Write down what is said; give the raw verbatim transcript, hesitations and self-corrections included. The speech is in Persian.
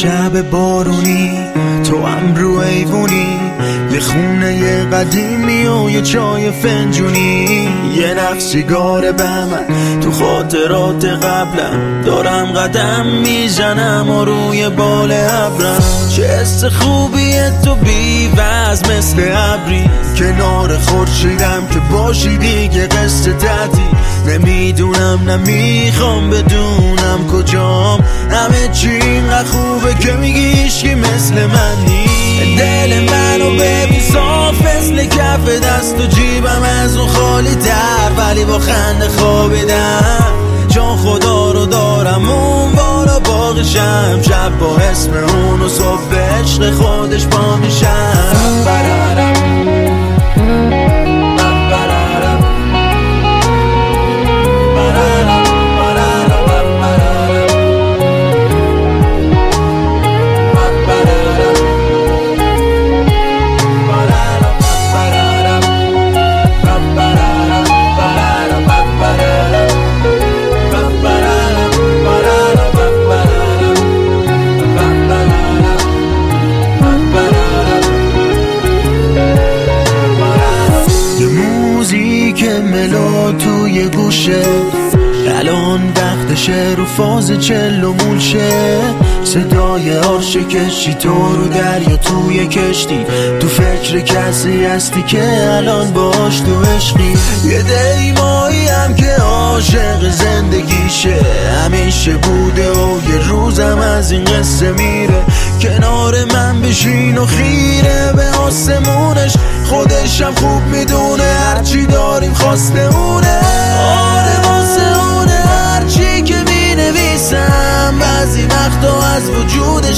شب بارونی تو هم رو ایوونی، یه خونه قدیمی و یه چای فنجونی، یه نخ سیگار بمن تو خاطرات قبلم، دارم قدم میزنم و روی بال ابرم. چه حس خوبیه تو بی‌وزن مثل ابری، کنار خورشیدم که باشی دیگه قصه تعدی. نمیدونم نمیخوام بدونم کجام، همه چی اینقدر خوبه که میگی هیچکی مثل من نیست. دل منو ببین صاف مثل کف دست و جیبم از اون خالی تر، ولی با خنده خوابیدم. جان خدا رو دارم اون بالا باقیشم، شب با اسم اون و صبح به عشق خودش پا میشم. که ملو توی گوشه، الان وقتشه رو فاز چل و مول شه. صدای آرش کشی تو رو دریا توی کشتی، تو فکر کسی هستی که الان باش تو عشقی. یه دیمایی هم که عاشق زندگیشه، همیشه بوده و یه روزم از این قصه میره. کنار من بشین و خیره به آسمونش، خودشم خوب میدونه هرچی داریم خواسته اونه. آره واسه اونه هرچی که مینویسم، بعضی وقتا از وجودش